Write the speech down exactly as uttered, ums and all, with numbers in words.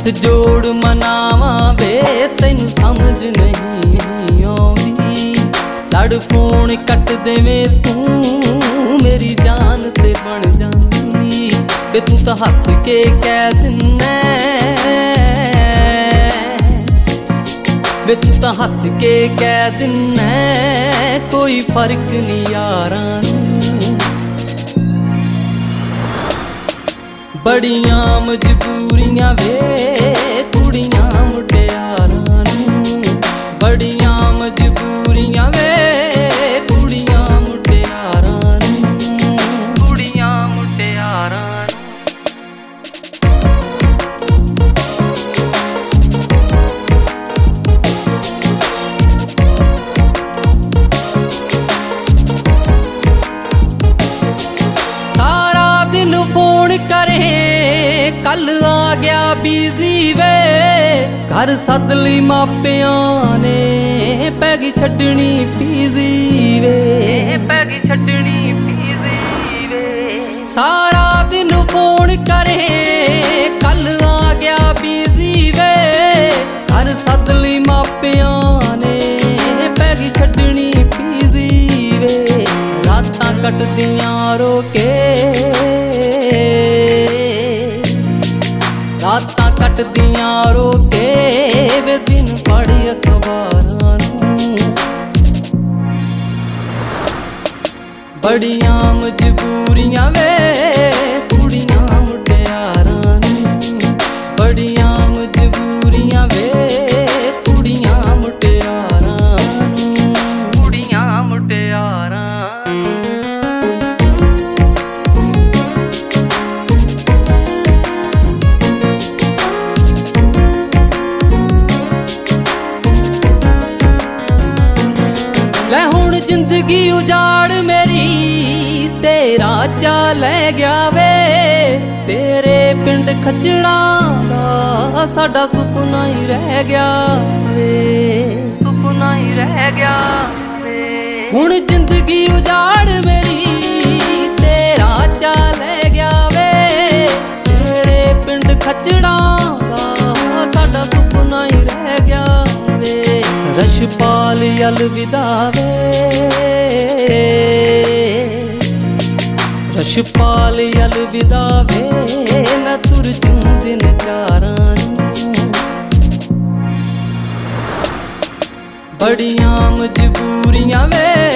हथ जोड़ मनावा वे तैनू समझ नहीं आउंदी। लड़ फोन कट देवें तू मेरी जान ते बन जांदी। वे तू तां हस के कह दिन्ना, वे तू तां हस के कह दिन्ना कोई फर्क नहीं यारां नूं। बड़ियां मजबूरियां वे कुड़ियां मुटियारां नूं। बड़ियां मजबूरियां वे कुड़ियां मुटियारां नूं। कुड़ियां मुटियारां दिन फोन करे कल आ गया बिजी वे। घर सद लई मापियां ने पैगी छड्डनी पीजी वे। पैगी छड्डनी पीजी वे। सारा दिन फोन करे कल आ गया बिजी वे। घर सद लई मापियां ने पैगी छड्डनी पीजी वे। रातां कटदियां रो के, रातां कटदियां रो के वे दिन पढ़ अखबारां नूं। बड़ियां मजबूरियां वे कुड़ियां मुटियारां नूं। बड़ियां मजबूरियां वे कुड़ियां मुटियारां नूं। कुड़ियां मुटियारां लै हुण जिंदगी उजाड़ मेरी तेरा चा लै गया वे। तेरे पिंड खचड़ा दा साडा सुपना ही रह गया वे। सुपना ही रह गया वे। हुण जिंदगी उजाड़ मेरी तेरा चा लै गया वे। तेरे पिंड खचड़ा दा साडा सुपना ही रह गया वे। रशपाल अलविदा वे। रशपाल अलविदा वे मैं तुर जूं दिन चारां नूं। बड़ियां मजबूरियां वे